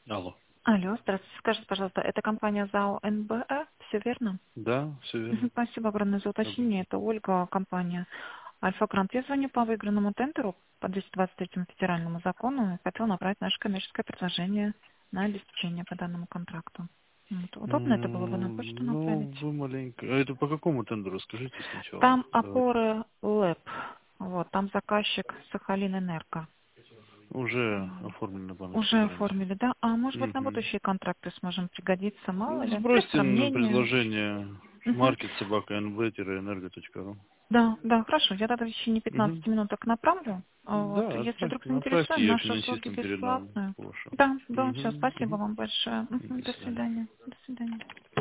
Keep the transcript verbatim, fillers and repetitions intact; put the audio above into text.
Алло. Алло, здравствуйте. Скажите, пожалуйста, это компания ЗАО эн бэ э, все верно? Да, все верно. Мгм. Спасибо огромное за Добрый уточнение. день. Это Ольга, компания Альфа Грант. Я звоню по выигранному тендеру по двести двадцать третьему федеральному закону и хотел направить наше коммерческое предложение на обеспечение по данному контракту. Вот. Удобно это было бы на почту М, Ну, направить? вы маленько... А это по какому тендеру? Скажите сначала. Там Давайте. опоры ЛЭП. Вот, там заказчик Сахалин Энерго. Уже М, оформлена банковская Уже гарантия. оформили, да? А может быть на Угу. будущие контракты сможем пригодиться, мало ли, для Сбросьте на сравнения. предложение Мгм. маркет собака энерго точка ру. Да, да, хорошо. Я тогда в течение Угу. пятнадцати минут так направлю. А Вот. Да, Если вдруг отправьте, направьте, заинтересуем, я наши услуги финансистам передам. бесплатные. Хорошо. Да, да, все, Угу. спасибо Угу. вам большое. Мгм. До До свидания. свидания. До свидания.